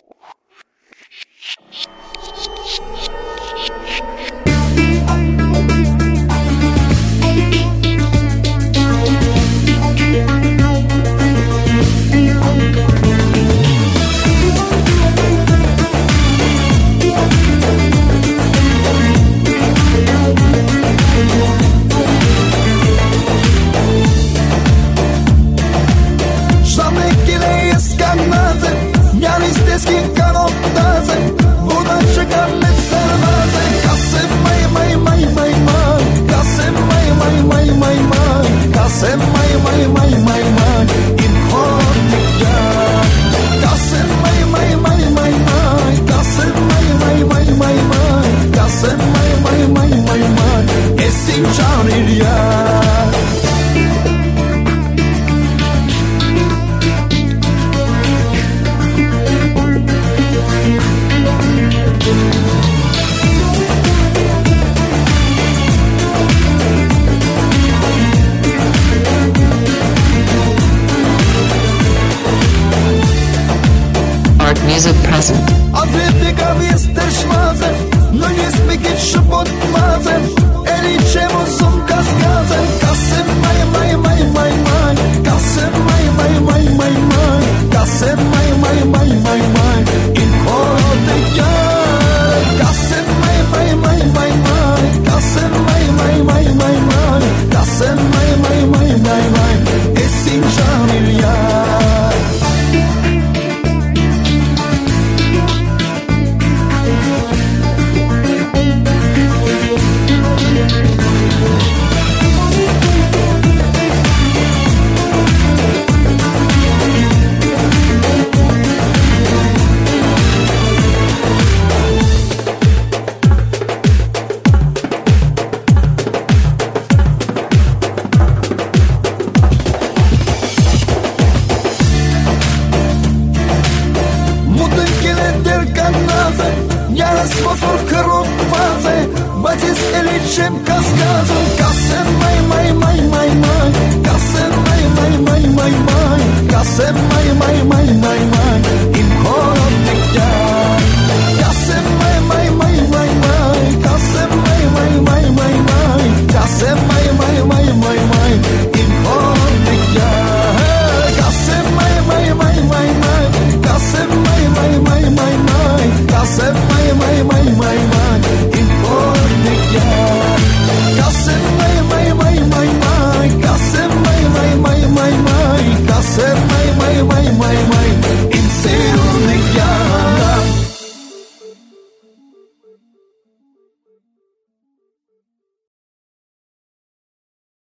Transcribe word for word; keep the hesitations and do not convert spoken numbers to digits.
Music present. Atletyka jesteś mazem, no nie zmykić się pod mazem. Elicie muszą kaskazem. Kasem maj, maj, maj, maj, maj. Kasem maj, maj, maj, maj, maj. Kasem maj, maj, maj, maj, maj. In Chorotyka. Kasem maj, maj, maj, maj, maj. Kasem maj, maj, maj, maj, maj. Kasem maj, maj, maj, maj, maj. Esin Jamilia. Батис или чем касказом. Касем май, май, май, май.